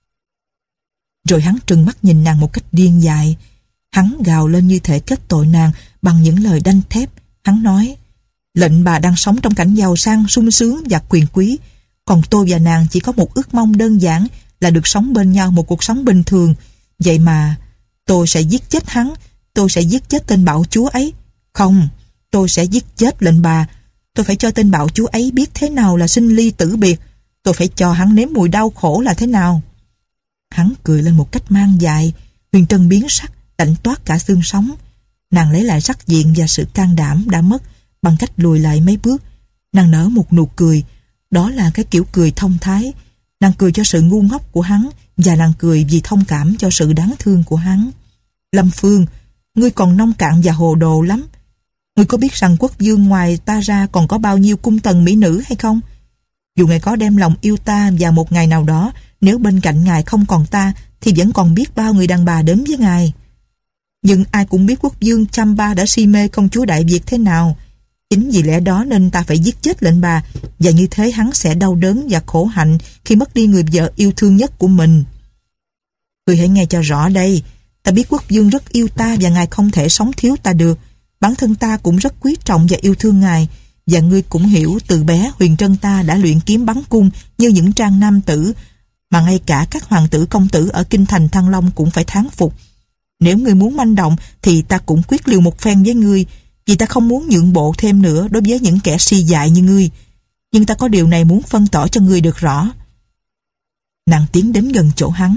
Speaker 1: Rồi hắn trừng mắt nhìn nàng một cách điên dại. Hắn gào lên như thể kết tội nàng bằng những lời đanh thép. Hắn nói: lệnh bà đang sống trong cảnh giàu sang, sung sướng và quyền quý, còn tôi và nàng chỉ có một ước mong đơn giản là được sống bên nhau một cuộc sống bình thường. Vậy mà tôi sẽ giết chết hắn. Tôi sẽ giết chết tên bạo chúa ấy. Không, tôi sẽ giết chết lệnh bà. Tôi phải cho tên bạo chúa ấy biết thế nào là sinh ly tử biệt. Tôi phải cho hắn nếm mùi đau khổ là thế nào. Hắn cười lên một cách mang dại. Huyền Trân biến sắc, lạnh toát cả xương sống. Nàng lấy lại sắc diện và sự can đảm đã mất bằng cách lùi lại mấy bước. Nàng nở một nụ cười. Đó là cái kiểu cười thông thái. Nàng cười cho sự ngu ngốc của hắn, và nàng cười vì thông cảm cho sự đáng thương của hắn. Lâm Phương, ngươi còn nông cạn và hồ đồ lắm. Ngươi có biết rằng quốc vương ngoài ta ra còn có bao nhiêu cung tần mỹ nữ hay không? Dù ngài có đem lòng yêu ta, và một ngày nào đó nếu bên cạnh ngài không còn ta thì vẫn còn biết bao người đàn bà đến với ngài. Nhưng ai cũng biết quốc vương Chăm Ba đã si mê công chúa Đại Việt thế nào. Chính vì lẽ đó nên ta phải giết chết lệnh bà, và như thế hắn sẽ đau đớn và khổ hạnh khi mất đi người vợ yêu thương nhất của mình. Ngươi hãy nghe cho rõ đây. Ta biết quốc vương rất yêu ta và ngài không thể sống thiếu ta được. Bản thân ta cũng rất quý trọng và yêu thương ngài. Và ngươi cũng hiểu từ bé Huyền Trân ta đã luyện kiếm bắn cung như những trang nam tử, mà ngay cả các hoàng tử công tử ở kinh thành Thăng Long cũng phải thán phục. Nếu ngươi muốn manh động thì ta cũng quyết liều một phen với ngươi, vì ta không muốn nhượng bộ thêm nữa đối với những kẻ si dại như ngươi. Nhưng ta có điều này muốn phân tỏ cho ngươi được rõ. Nàng tiến đến gần chỗ hắn.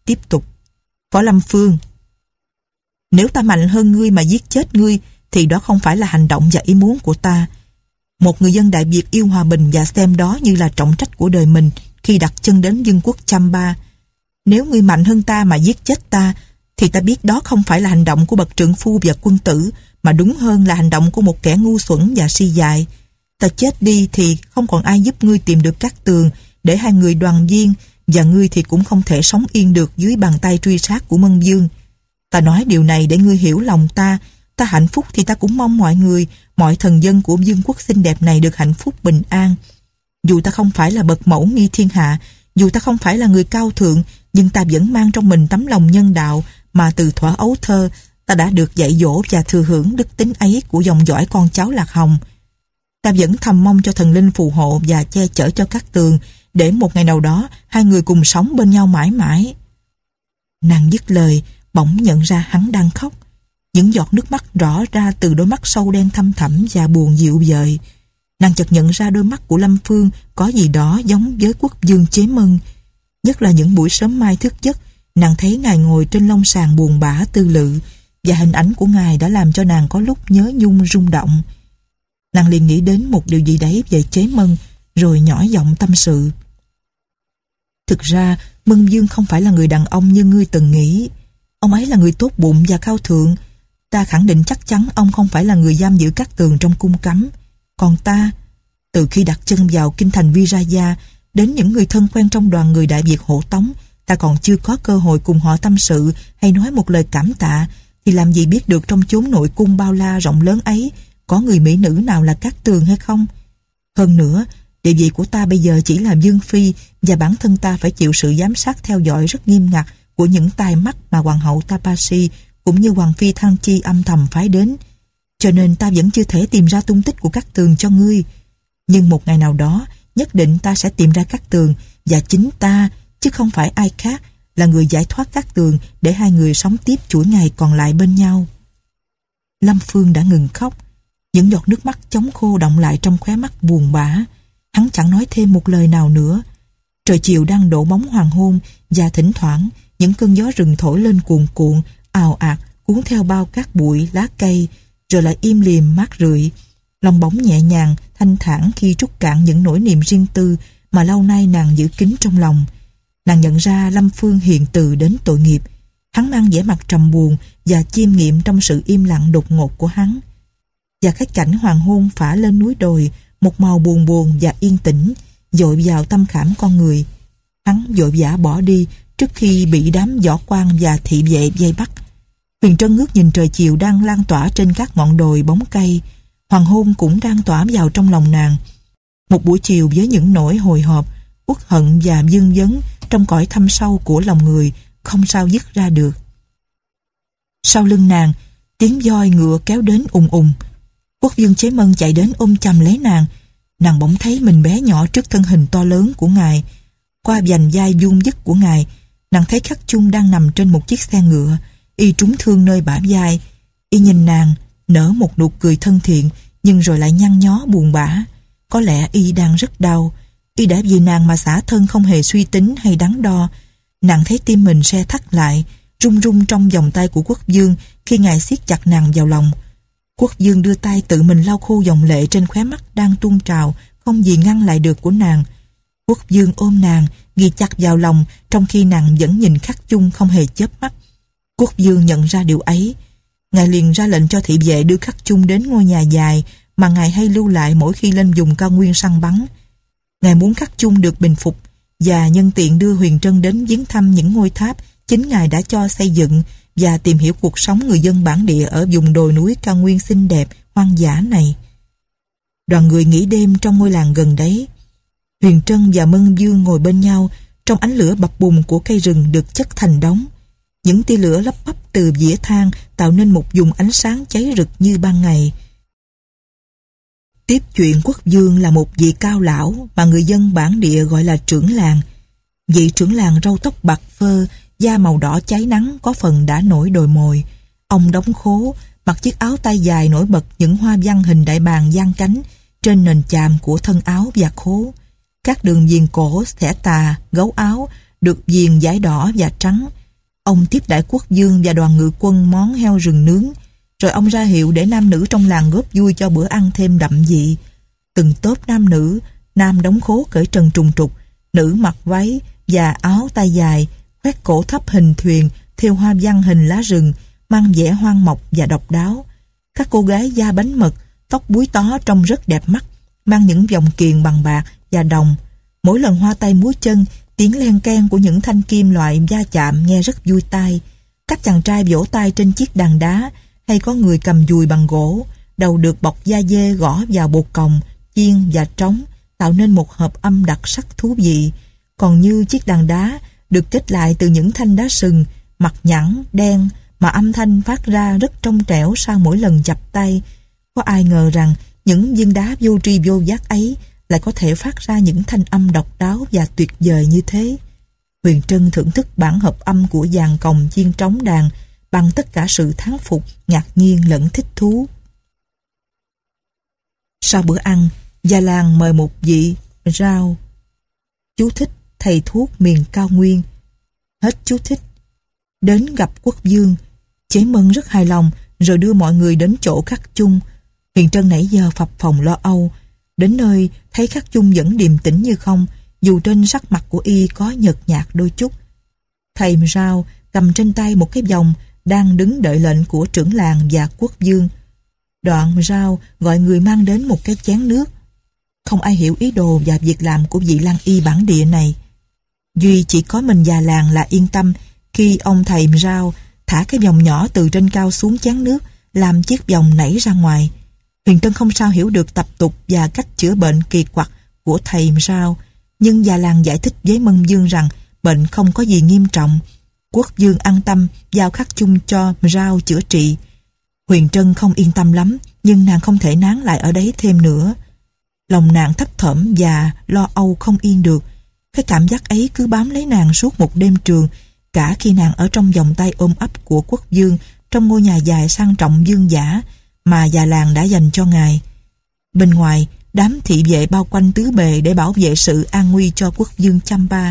Speaker 1: tiếp tục. Võ Lâm Phương, nếu ta mạnh hơn ngươi mà giết chết ngươi thì đó không phải là hành động và ý muốn của ta. Một người dân Đại Việt yêu hòa bình và xem đó như là trọng trách của đời mình khi đặt chân đến vương quốc Champa. Nếu ngươi mạnh hơn ta mà giết chết ta thì ta biết đó không phải là hành động của bậc trượng phu và quân tử, mà đúng hơn là hành động của một kẻ ngu xuẩn và si dại. Ta chết đi thì không còn ai giúp ngươi tìm được Cát Tường để hai người đoàn viên, và ngươi thì cũng không thể sống yên được dưới bàn tay truy sát của Mân Vương. Ta nói điều này để ngươi hiểu lòng ta. Ta hạnh phúc thì ta cũng mong mọi người, mọi thần dân của vương quốc xinh đẹp này được hạnh phúc bình an. Dù ta không phải là bậc mẫu nghi thiên hạ, dù ta không phải là người cao thượng, nhưng ta vẫn mang trong mình tấm lòng nhân đạo mà từ thuở ấu thơ ta đã được dạy dỗ và thừa hưởng đức tính ấy của dòng dõi con cháu Lạc Hồng. Ta vẫn thầm mong cho thần linh phù hộ và che chở cho Cát Tường, để một ngày nào đó hai người cùng sống bên nhau mãi mãi. Nàng dứt lời, bỗng nhận ra hắn đang khóc. Những giọt nước mắt rõ ra từ đôi mắt sâu đen thăm thẳm và buồn dịu dời. Nàng chợt nhận ra đôi mắt của Lâm Phương có gì đó giống với Quốc Vương Chế Mân. Nhất là những buổi sớm mai thức giấc, nàng thấy ngài ngồi trên lông sàn buồn bã tư lự, và hình ảnh của ngài đã làm cho nàng có lúc nhớ nhung rung động. Nàng liền nghĩ đến một điều gì đấy về Chế Mân, rồi nhỏ giọng tâm sự. Thực ra, Mân Vương không phải là người đàn ông như ngươi từng nghĩ. Ông ấy là người tốt bụng và cao thượng. Ta khẳng định chắc chắn ông không phải là người giam giữ Cát Tường trong cung cấm. Còn ta, từ khi đặt chân vào kinh thành Viraya, đến những người thân quen trong đoàn người Đại Việt hộ tống, ta còn chưa có cơ hội cùng họ tâm sự hay nói một lời cảm tạ, thì làm gì biết được trong chốn nội cung bao la rộng lớn ấy có người mỹ nữ nào là Cát Tường hay không. Hơn nữa, địa vị của ta bây giờ chỉ là vương phi, và bản thân ta phải chịu sự giám sát theo dõi rất nghiêm ngặt của những tai mắt mà hoàng hậu Tapasi cũng như hoàng phi Thang Chi âm thầm phái đến. Cho nên ta vẫn chưa thể tìm ra tung tích của Cát Tường cho ngươi. Nhưng một ngày nào đó, nhất định ta sẽ tìm ra Cát Tường, và chính ta, chứ không phải ai khác, là người giải thoát Cát Tường để hai người sống tiếp chuỗi ngày còn lại bên nhau. Lâm Phương đã ngừng khóc. Những giọt nước mắt chóng khô đọng lại trong khóe mắt buồn bã. Hắn chẳng nói thêm một lời nào nữa. Trời chiều đang đổ bóng hoàng hôn, và thỉnh thoảng những cơn gió rừng thổi lên cuồn cuộn, ào ạt, cuốn theo bao cát bụi, lá cây, rồi lại im lìm mát rượi. Lòng bóng nhẹ nhàng, thanh thản khi trút cạn những nỗi niềm riêng tư mà lâu nay nàng giữ kín trong lòng. Nàng nhận ra Lâm Phương hiền từ đến tội nghiệp. Hắn mang vẻ mặt trầm buồn và chiêm nghiệm trong sự im lặng đột ngột của hắn. Và cái cảnh hoàng hôn phả lên núi đồi, một màu buồn buồn và yên tĩnh, dội vào tâm khảm con người. Hắn vội vã bỏ đi trước khi bị đám võ quan và thị vệ vây bắt. Huyền Trân ngước nhìn trời chiều đang lan tỏa trên các ngọn đồi bóng cây. Hoàng hôn cũng đang tỏa vào trong lòng nàng. Một buổi chiều với những nỗi hồi hộp, uất hận và vương vấn trong cõi thâm sâu của lòng người, không sao dứt ra được. Sau lưng nàng, tiếng voi ngựa kéo đến ùng ùng. Quốc vương Chế Mân chạy đến ôm chầm lấy nàng. Nàng bỗng thấy mình bé nhỏ trước thân hình to lớn của ngài. Qua vành vai vuông vức của ngài, nàng thấy Khắc Chung đang nằm trên một chiếc xe ngựa. Y trúng thương nơi bả vai. Y nhìn nàng, nở một nụ cười thân thiện, nhưng rồi lại nhăn nhó buồn bã. Có lẽ y đang rất đau. Y đã vì nàng mà xả thân không hề suy tính hay đắn đo. Nàng thấy tim mình se thắt lại, run run trong vòng tay của quốc vương khi ngài siết chặt nàng vào lòng. Quốc vương đưa tay tự mình lau khô dòng lệ trên khóe mắt đang tuôn trào, không gì ngăn lại được của nàng. Quốc vương ôm nàng, ghi chặt vào lòng, trong khi nàng vẫn nhìn Khắc Chung không hề chớp mắt. Quốc vương nhận ra điều ấy. Ngài liền ra lệnh cho thị vệ đưa Khắc Chung đến ngôi nhà dài mà ngài hay lưu lại mỗi khi lên vùng cao nguyên săn bắn. Ngài muốn Khắc Chung được bình phục, và nhân tiện đưa Huyền Trân đến viếng thăm những ngôi tháp chính ngài đã cho xây dựng, và tìm hiểu cuộc sống người dân bản địa ở vùng đồi núi cao nguyên xinh đẹp, hoang dã này. Đoàn người nghỉ đêm trong ngôi làng gần đấy. Huyền Trân và Mân Vương ngồi bên nhau trong ánh lửa bập bùng của cây rừng được chất thành đống. Những tia lửa lấp bắp từ dĩa than tạo nên một vùng ánh sáng cháy rực như ban ngày. Tiếp chuyện quốc vương là một vị cao lão mà người dân bản địa gọi là trưởng làng. Vị trưởng làng râu tóc bạc phơ, da màu đỏ cháy nắng, có phần đã nổi đồi mồi. Ông đóng khố, mặc chiếc áo tay dài nổi bật những hoa văn hình đại bàng giang cánh trên nền chàm của thân áo và khố. Các đường viền cổ, xẻ tà, gấu áo được viền dải đỏ và trắng. Ông tiếp đãi quốc vương và đoàn ngự quân món heo rừng nướng, rồi ông ra hiệu để nam nữ trong làng góp vui cho bữa ăn thêm đậm vị. Từng tốp nam nữ, nam đóng khố cởi trần trùng trục, nữ mặc váy và áo tay dài, khoét cổ thấp hình thuyền, thêu hoa văn hình lá rừng, mang vẻ hoang mộc và độc đáo. Các cô gái da bánh mật, tóc búi tó trông rất đẹp mắt, mang những vòng kiềng bằng bạc và đồng. Mỗi lần hoa tay múa chân, tiếng len keng của những thanh kim loại va chạm nghe rất vui tai. Các chàng trai vỗ tay trên chiếc đàn đá, hay có người cầm dùi bằng gỗ, đầu được bọc da dê gõ vào bột còng, chiên và trống, tạo nên một hợp âm đặc sắc thú vị. Còn như chiếc đàn đá được kết lại từ những thanh đá sừng, mặt nhẵn, đen, mà âm thanh phát ra rất trong trẻo sau mỗi lần chập tay. Có ai ngờ rằng những viên đá vô tri vô giác ấy lại có thể phát ra những thanh âm độc đáo và tuyệt vời như thế. Huyền Trân thưởng thức bản hợp âm của dàn còng chiên trống đàn bằng tất cả sự thán phục, ngạc nhiên lẫn thích thú. Sau bữa ăn, già làng mời một vị rau. Chú thích: thầy thuốc miền cao nguyên. Hết chú thích. Đến gặp quốc vương, Chế Mân rất hài lòng, rồi đưa mọi người đến chỗ Khắc Chung. Huyền Trân nãy giờ phập phồng lo âu. Đến nơi thấy Khắc Chung vẫn điềm tĩnh như không, dù trên sắc mặt của y có nhợt nhạt đôi chút. Thầy Rao cầm trên tay một cái vòng, đang đứng đợi lệnh của trưởng làng và quốc vương. Đoạn Rao gọi người mang đến một cái chén nước. Không ai hiểu ý đồ và việc làm của vị lang y bản địa này. Duy chỉ có mình già làng là yên tâm khi ông thầy Rao thả cái vòng nhỏ từ trên cao xuống chén nước, làm chiếc vòng nảy ra ngoài. Huyền Trân không sao hiểu được tập tục và cách chữa bệnh kỳ quặc của thầy Rao, nhưng già làng giải thích với Mân Dương rằng bệnh không có gì nghiêm trọng. Quốc vương an tâm giao Khắc Chung cho Rao chữa trị. Huyền Trân không yên tâm lắm, nhưng nàng không thể nán lại ở đấy thêm nữa. Lòng nàng thấp thỏm và lo âu không yên được. Cái cảm giác ấy cứ bám lấy nàng suốt một đêm trường, cả khi nàng ở trong vòng tay ôm ấp của quốc vương trong ngôi nhà dài sang trọng vương giả mà già làng đã dành cho ngài. Bên ngoài, đám thị vệ bao quanh tứ bề để bảo vệ sự an nguy cho quốc vương Champa.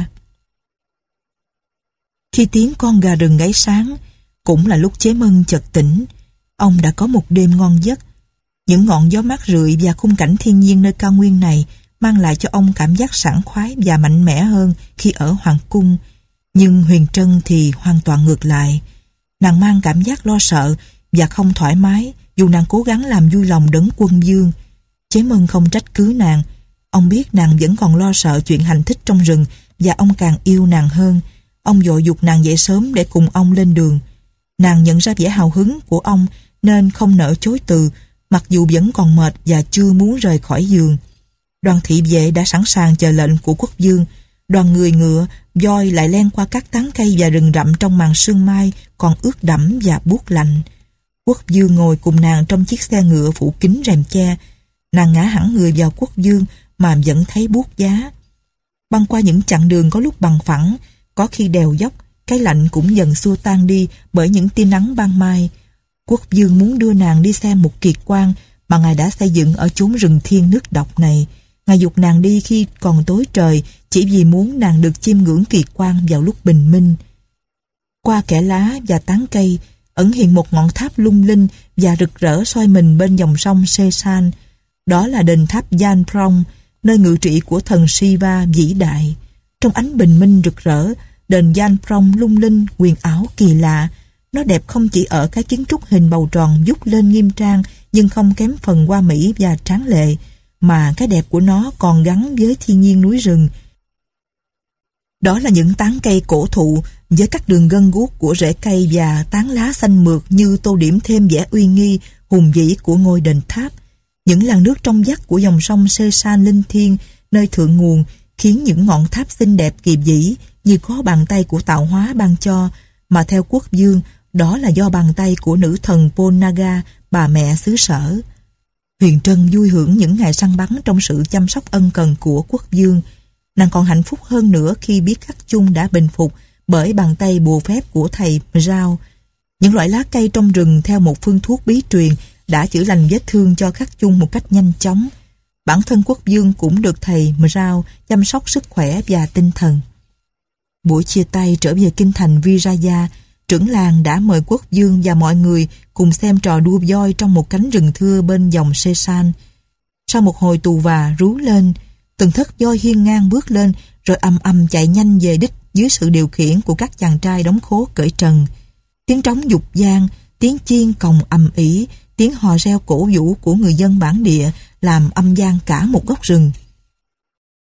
Speaker 1: Khi tiếng con gà rừng gáy sáng, cũng là lúc Chế Mân chợt tỉnh. Ông đã có một đêm ngon giấc. Những ngọn gió mát rượi và khung cảnh thiên nhiên nơi cao nguyên này mang lại cho ông cảm giác sảng khoái và mạnh mẽ hơn khi ở hoàng cung. Nhưng Huyền Trân thì hoàn toàn ngược lại. Nàng mang cảm giác lo sợ và không thoải mái dù nàng cố gắng làm vui lòng đấng quân vương. Chế Mân không trách cứ nàng. Ông biết nàng vẫn còn lo sợ chuyện hành thích trong rừng và ông càng yêu nàng hơn. Ông vội giục nàng dậy sớm để cùng ông lên đường. Nàng nhận ra vẻ hào hứng của ông nên không nỡ chối từ, mặc dù vẫn còn mệt và chưa muốn rời khỏi giường. Đoàn thị vệ đã sẵn sàng chờ lệnh của quốc vương. Đoàn người ngựa, voi lại len qua các tán cây và rừng rậm trong màn sương mai còn ướt đẫm và buốt lạnh. Quốc vương ngồi cùng nàng trong chiếc xe ngựa phủ kín rèm che. Nàng ngã hẳn người vào quốc vương mà vẫn thấy buốt giá. Băng qua những chặng đường có lúc bằng phẳng, có khi đèo dốc, cái lạnh cũng dần xua tan đi bởi những tia nắng ban mai. Quốc vương muốn đưa nàng đi xem một kiệt quan mà ngài đã xây dựng ở chốn rừng thiên nước độc này. Ngài giục nàng đi khi còn tối trời chỉ vì muốn nàng được chiêm ngưỡng kiệt quan vào lúc bình minh. Qua kẽ lá và tán cây ẩn hiện một ngọn tháp lung linh và rực rỡ soi mình bên dòng sông Sesan. Đó là đền tháp Gian Prong, nơi ngự trị của thần Shiva vĩ đại. Trong ánh bình minh rực rỡ, đền Gian Prong lung linh, huyền ảo kỳ lạ. Nó đẹp không chỉ ở cái kiến trúc hình bầu tròn vút lên nghiêm trang nhưng không kém phần hoa mỹ và tráng lệ, mà cái đẹp của nó còn gắn với thiên nhiên núi rừng. Đó là những tán cây cổ thụ với các đường gân guốc của rễ cây và tán lá xanh mượt như tô điểm thêm vẻ uy nghi, hùng vĩ của ngôi đền tháp. Những làn nước trong vắt của dòng sông Sesan linh thiêng nơi thượng nguồn khiến những ngọn tháp xinh đẹp kỳ vĩ như có bàn tay của tạo hóa ban cho, mà theo quốc vương, đó là do bàn tay của nữ thần Ponaga, bà mẹ xứ sở. Huyền Trân vui hưởng những ngày săn bắn trong sự chăm sóc ân cần của quốc vương. Nàng còn hạnh phúc hơn nữa khi biết Khắc Chung đã bình phục bởi bàn tay bùa phép của thầy Rao. Những loại lá cây trong rừng theo một phương thuốc bí truyền đã chữa lành vết thương cho Khắc Chung một cách nhanh chóng. Bản thân quốc vương cũng được thầy Rao chăm sóc sức khỏe và tinh thần. Buổi chia tay trở về kinh thành Viraya, trưởng làng đã mời Quốc Dương và mọi người cùng xem trò đua voi trong một cánh rừng thưa bên dòng Sê San. Sau một hồi tù và rú lên, từng thất voi hiên ngang bước lên rồi ầm ầm chạy nhanh về đích dưới sự điều khiển của các chàng trai đóng khố cởi trần. Tiếng trống dục vang, tiếng chiên còng ầm ĩ, tiếng hò reo cổ vũ của người dân bản địa làm âm vang cả một góc rừng.